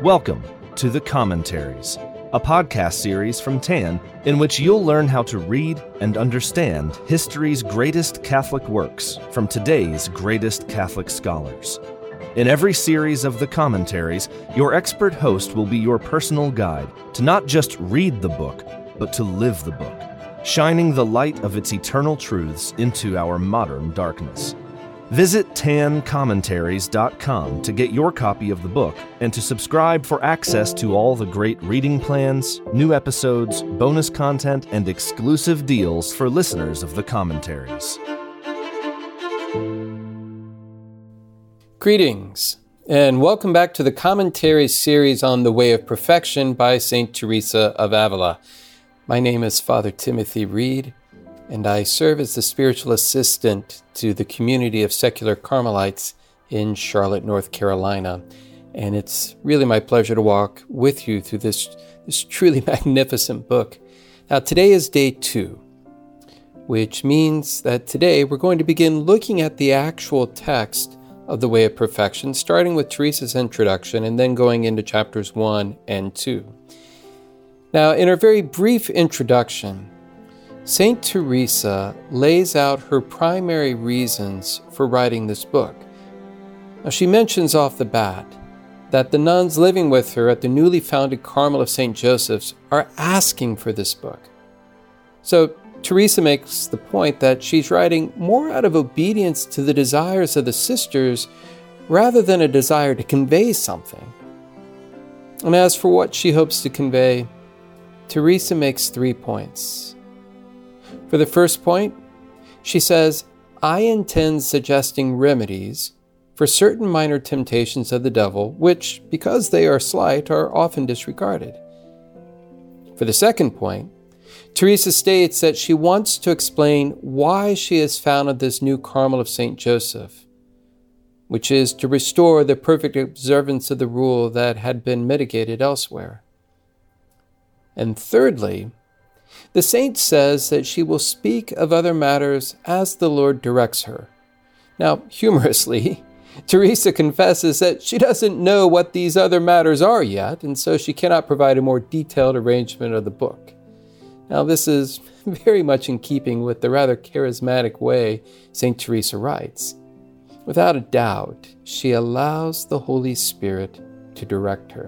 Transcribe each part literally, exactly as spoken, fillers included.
Welcome to The Commentaries, a podcast series from T A N in which you'll learn how to read and understand history's greatest Catholic works from today's greatest Catholic scholars. In every series of The Commentaries, your expert host will be your personal guide to not just read the book, but to live the book, shining the light of its eternal truths into our modern darkness. Visit tan commentaries dot com to get your copy of the book and to subscribe for access to all the great reading plans, new episodes, bonus content, and exclusive deals for listeners of The Commentaries. Greetings, and welcome back to the Commentaries series on the Way of Perfection by Saint Teresa of Avila. My name is Father Timothy Reed, and I serve as the spiritual assistant to the community of secular Carmelites in Charlotte, North Carolina. And it's really my pleasure to walk with you through this, this truly magnificent book. Now, today is day two, which means that today we're going to begin looking at the actual text of the Way of Perfection, starting with Teresa's introduction and then going into chapters one and two. Now, in her very brief introduction, Saint Teresa lays out her primary reasons for writing this book. Now, she mentions off the bat that the nuns living with her at the newly founded Carmel of Saint Joseph's are asking for this book. So Teresa makes the point that she's writing more out of obedience to the desires of the sisters rather than a desire to convey something. And as for what she hopes to convey, Teresa makes three points. For the first point, she says, I intend suggesting remedies for certain minor temptations of the devil, which, because they are slight, are often disregarded. For the second point, Teresa states that she wants to explain why she has founded this new Carmel of Saint Joseph, which is to restore the perfect observance of the rule that had been mitigated elsewhere. And thirdly, the saint says that she will speak of other matters as the Lord directs her. Now, humorously, Teresa confesses that she doesn't know what these other matters are yet, and so she cannot provide a more detailed arrangement of the book. Now, this is very much in keeping with the rather charismatic way Saint Teresa writes. Without a doubt, she allows the Holy Spirit to direct her.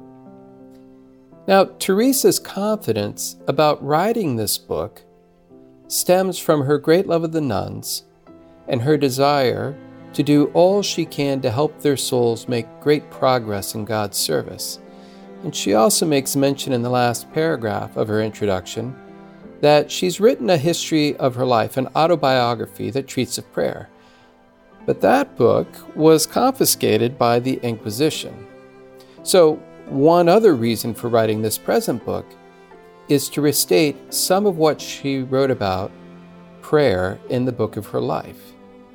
Now, Teresa's confidence about writing this book stems from her great love of the nuns and her desire to do all she can to help their souls make great progress in God's service. And she also makes mention in the last paragraph of her introduction that she's written a history of her life, an autobiography that treats of prayer. But that book was confiscated by the Inquisition. So, one other reason for writing this present book is to restate some of what she wrote about prayer in the book of her life.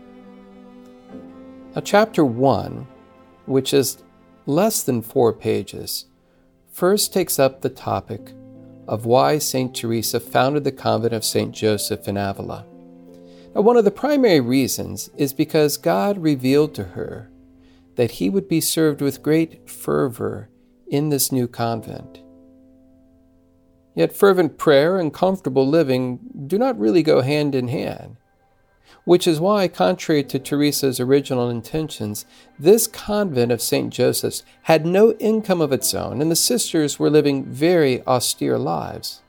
Now, chapter one, which is less than four pages, first takes up the topic of why Saint Teresa founded the convent of Saint Joseph in Avila. Now, one of the primary reasons is because God revealed to her that he would be served with great fervor in this new convent. Yet fervent prayer and comfortable living do not really go hand in hand, which is why, contrary to Teresa's original intentions, this convent of Saint Joseph's had no income of its own, and the sisters were living very austere lives.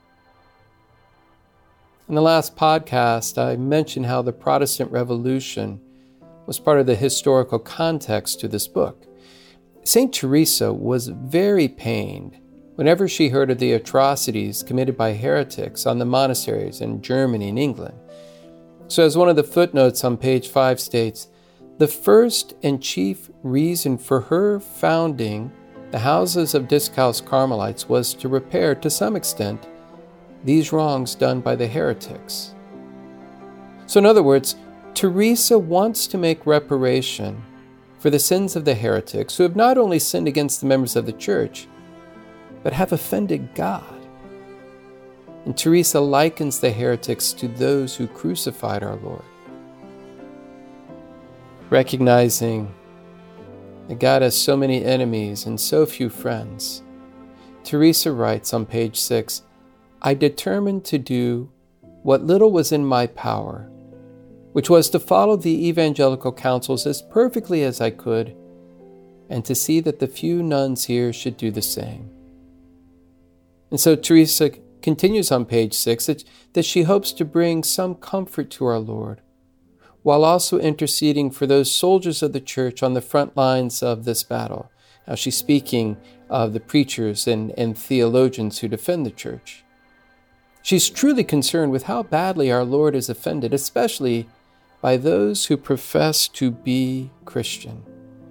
In the last podcast, I mentioned how the Protestant Revolution was part of the historical context to this book. Saint Teresa was very pained whenever she heard of the atrocities committed by heretics on the monasteries in Germany and England. So as one of the footnotes on page five states, the first and chief reason for her founding the houses of Discalced Carmelites was to repair, to some extent, these wrongs done by the heretics. So in other words, Teresa wants to make reparation for the sins of the heretics who have not only sinned against the members of the church, but have offended God. And Teresa likens the heretics to those who crucified our Lord. Recognizing that God has so many enemies and so few friends. Teresa writes on page six, I determined to do what little was in my power, which was to follow the evangelical counsels as perfectly as I could, and to see that the few nuns here should do the same. And so Teresa continues on page six that, that she hopes to bring some comfort to our Lord, while also interceding for those soldiers of the church on the front lines of this battle. Now she's speaking of the preachers and, and theologians who defend the church. She's truly concerned with how badly our Lord is offended, especially by those who profess to be Christian.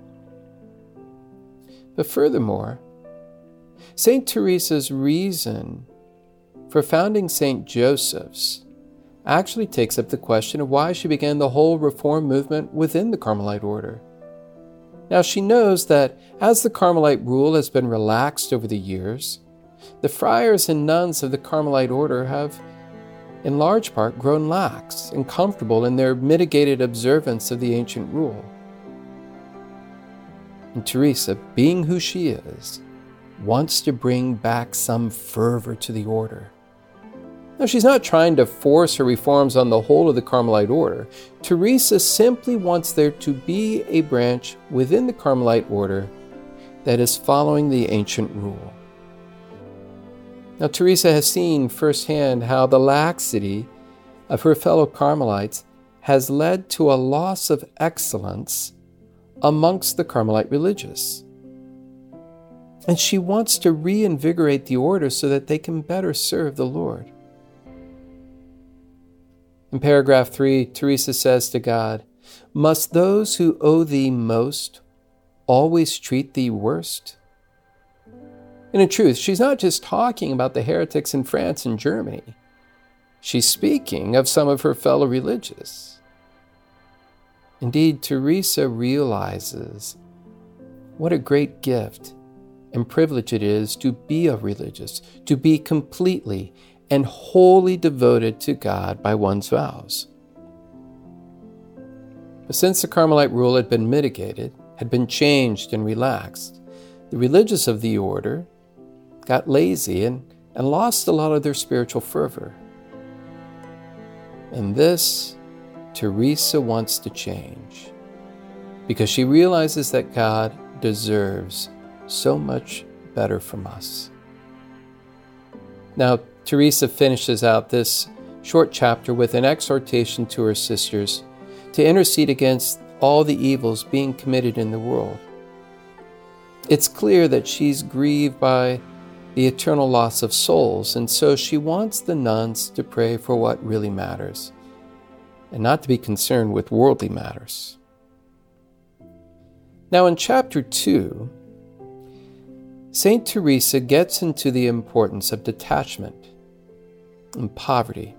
But furthermore, Saint Teresa's reason for founding Saint Joseph's actually takes up the question of why she began the whole reform movement within the Carmelite order. Now she knows that as the Carmelite rule has been relaxed over the years, the friars and nuns of the Carmelite order have, in large part, grown lax and comfortable in their mitigated observance of the ancient rule. And Teresa, being who she is, wants to bring back some fervor to the order. Now, she's not trying to force her reforms on the whole of the Carmelite order. Teresa simply wants there to be a branch within the Carmelite order that is following the ancient rule. Now, Teresa has seen firsthand how the laxity of her fellow Carmelites has led to a loss of excellence amongst the Carmelite religious. And she wants to reinvigorate the order so that they can better serve the Lord. In paragraph three, Teresa says to God, "Must those who owe thee most always treat thee worst?" And in truth, she's not just talking about the heretics in France and Germany. She's speaking of some of her fellow religious. Indeed, Teresa realizes what a great gift and privilege it is to be a religious, to be completely and wholly devoted to God by one's vows. But since the Carmelite rule had been mitigated, had been changed and relaxed, the religious of the order got lazy and, and lost a lot of their spiritual fervor. And this, Teresa wants to change, because she realizes that God deserves so much better from us. Now, Teresa finishes out this short chapter with an exhortation to her sisters to intercede against all the evils being committed in the world. It's clear that she's grieved by the eternal loss of souls, and so she wants the nuns to pray for what really matters, and not to be concerned with worldly matters. Now in chapter two, Saint Teresa gets into the importance of detachment and poverty.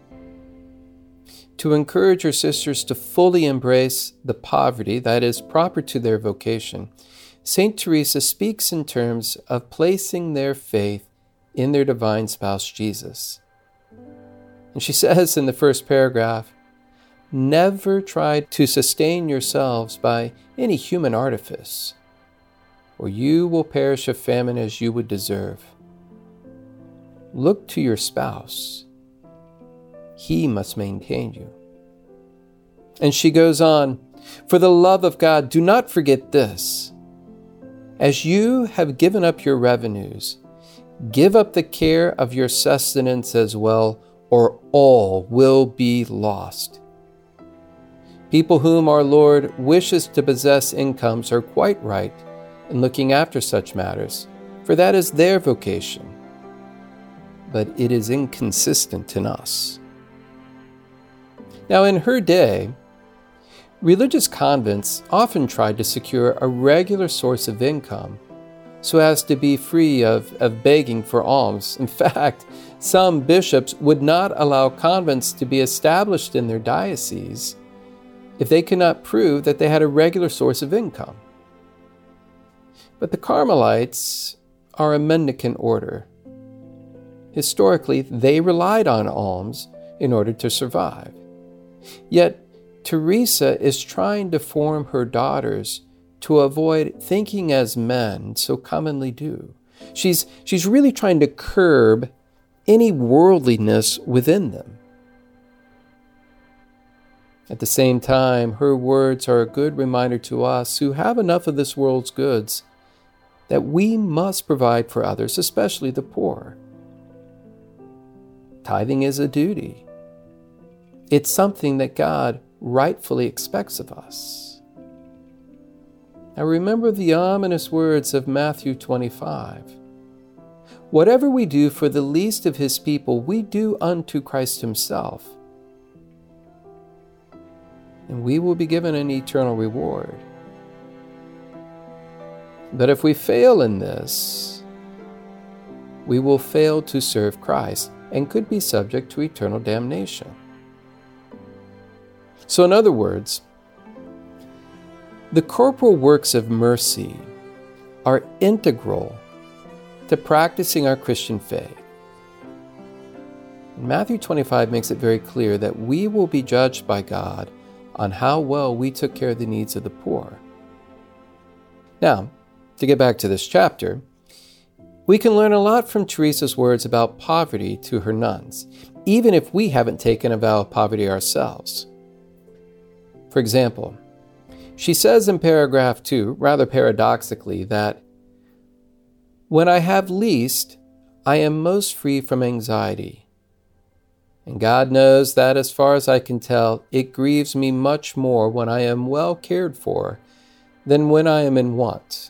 To encourage her sisters to fully embrace the poverty that is proper to their vocation, Saint Teresa speaks in terms of placing their faith in their divine spouse, Jesus. And she says in the first paragraph, "Never try to sustain yourselves by any human artifice, or you will perish of famine as you would deserve. Look to your spouse. He must maintain you." And she goes on, "For the love of God, do not forget this. As you have given up your revenues, give up the care of your sustenance as well, or all will be lost." People whom our Lord wishes to possess incomes are quite right in looking after such matters, for that is their vocation. But it is inconsistent in us. Now, in her day, religious convents often tried to secure a regular source of income so as to be free of, of begging for alms. In fact, some bishops would not allow convents to be established in their dioceses if they could not prove that they had a regular source of income. But the Carmelites are a mendicant order. Historically, they relied on alms in order to survive. Yet, Teresa is trying to form her daughters to avoid thinking as men so commonly do. She's, she's really trying to curb any worldliness within them. At the same time, her words are a good reminder to us who have enough of this world's goods that we must provide for others, especially the poor. Tithing is a duty. It's something that God rightfully expects of us. Now remember the ominous words of Matthew twenty-five. Whatever we do for the least of his people, we do unto Christ himself. And we will be given an eternal reward. But if we fail in this, we will fail to serve Christ and could be subject to eternal damnation. So in other words, the corporal works of mercy are integral to practicing our Christian faith. And Matthew twenty-five makes it very clear that we will be judged by God on how well we took care of the needs of the poor. Now, to get back to this chapter, we can learn a lot from Teresa's words about poverty to her nuns, even if we haven't taken a vow of poverty ourselves. For example, she says in paragraph two, rather paradoxically, that when I have least, I am most free from anxiety. And God knows that, as far as I can tell, it grieves me much more when I am well cared for than when I am in want.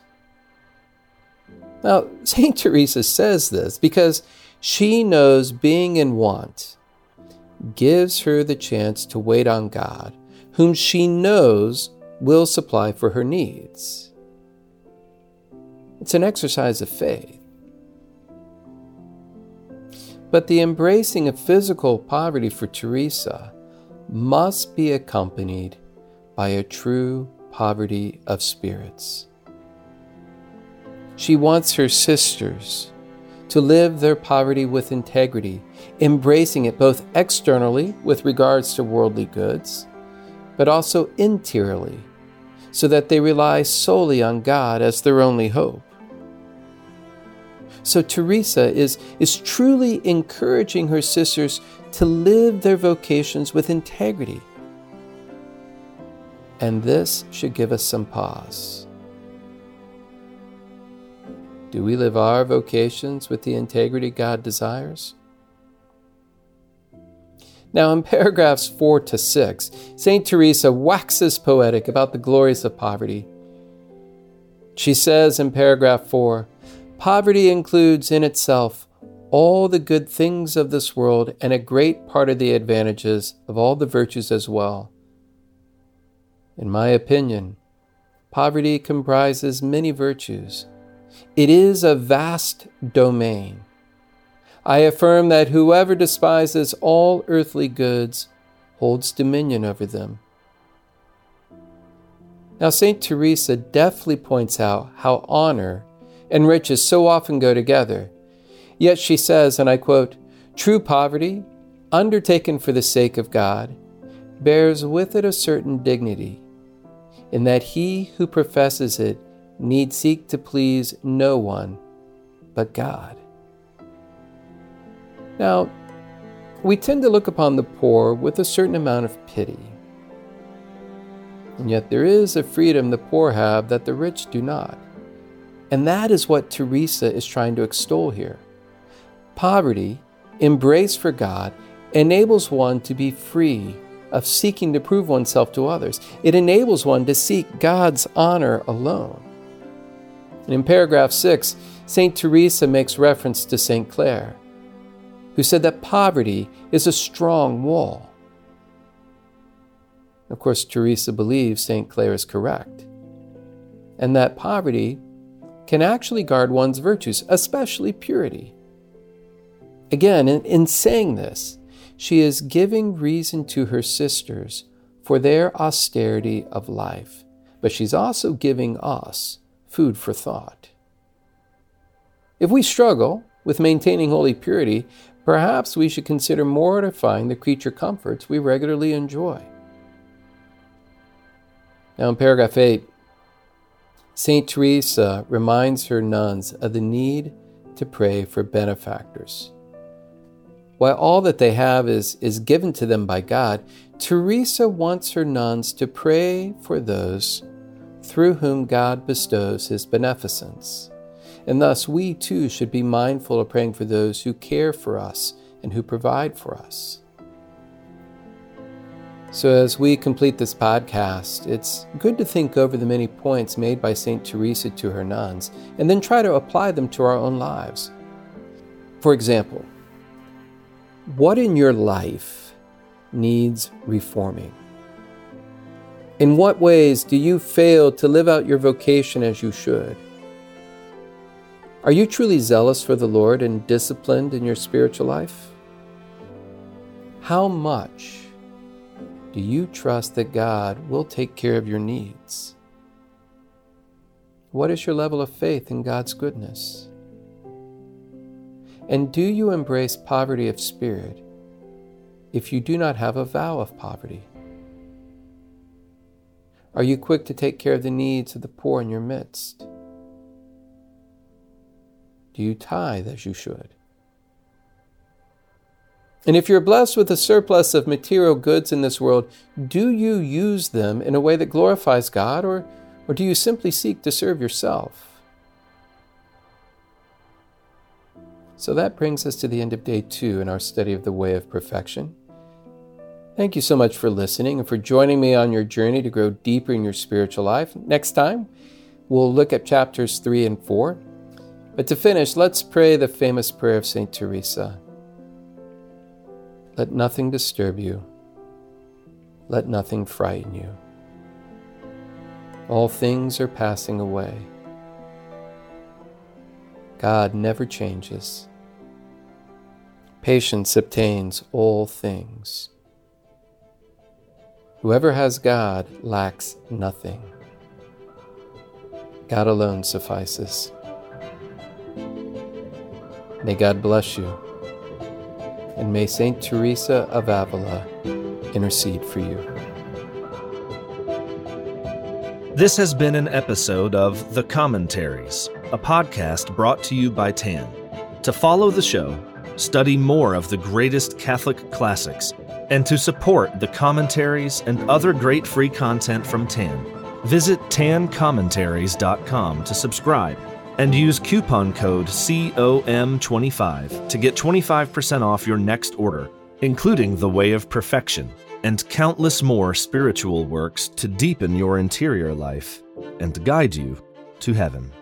Now, Saint Teresa says this because she knows being in want gives her the chance to wait on God, whom she knows will supply for her needs. It's an exercise of faith. But the embracing of physical poverty for Teresa must be accompanied by a true poverty of spirits. She wants her sisters to live their poverty with integrity, embracing it both externally with regards to worldly goods, but also interiorly, so that they rely solely on God as their only hope. So Teresa is, is truly encouraging her sisters to live their vocations with integrity. And this should give us some pause. Do we live our vocations with the integrity God desires? Now, in paragraphs four to six, Saint Teresa waxes poetic about the glories of poverty. She says in paragraph four, poverty includes in itself all the good things of this world and a great part of the advantages of all the virtues as well. In my opinion, poverty comprises many virtues. It is a vast domain. I affirm that whoever despises all earthly goods holds dominion over them. Now, Saint Teresa deftly points out how honor and riches so often go together. Yet she says, and I quote, "True poverty, undertaken for the sake of God, bears with it a certain dignity, in that he who professes it need seek to please no one but God." Now, we tend to look upon the poor with a certain amount of pity. And yet there is a freedom the poor have that the rich do not. And that is what Teresa is trying to extol here. Poverty, embraced for God, enables one to be free of seeking to prove oneself to others. It enables one to seek God's honor alone. And in paragraph six, Saint Teresa makes reference to Saint Clare, who said that poverty is a strong wall. Of course, Teresa believes Saint Clare is correct, and that poverty can actually guard one's virtues, especially purity. Again, in, in saying this, she is giving reason to her sisters for their austerity of life, but she's also giving us food for thought. If we struggle with maintaining holy purity, perhaps we should consider mortifying the creature comforts we regularly enjoy. Now in paragraph eight, Saint Teresa reminds her nuns of the need to pray for benefactors. While all that they have is, is given to them by God, Teresa wants her nuns to pray for those through whom God bestows his beneficence. And thus we too should be mindful of praying for those who care for us and who provide for us. So as we complete this podcast, it's good to think over the many points made by Saint Teresa to her nuns, and then try to apply them to our own lives. For example, what in your life needs reforming? In what ways do you fail to live out your vocation as you should? Are you truly zealous for the Lord and disciplined in your spiritual life? How much do you trust that God will take care of your needs? What is your level of faith in God's goodness? And do you embrace poverty of spirit if you do not have a vow of poverty? Are you quick to take care of the needs of the poor in your midst? Do you tithe as you should? And if you're blessed with a surplus of material goods in this world, do you use them in a way that glorifies God, or, or do you simply seek to serve yourself? So that brings us to the end of day two in our study of the Way of Perfection. Thank you so much for listening and for joining me on your journey to grow deeper in your spiritual life. Next time, we'll look at chapters three and four. But to finish, let's pray the famous prayer of Saint Teresa. Let nothing disturb you. Let nothing frighten you. All things are passing away. God never changes. Patience obtains all things. Whoever has God lacks nothing. God alone suffices. May God bless you, and may Saint Teresa of Avila intercede for you. This has been an episode of The Commentaries, a podcast brought to you by Tan. To follow the show, study more of the greatest Catholic classics, and to support the commentaries and other great free content from Tan, visit tan commentaries dot com to subscribe and use coupon code C O M twenty-five to get twenty-five percent off your next order, including The Way of Perfection and countless more spiritual works to deepen your interior life and guide you to heaven.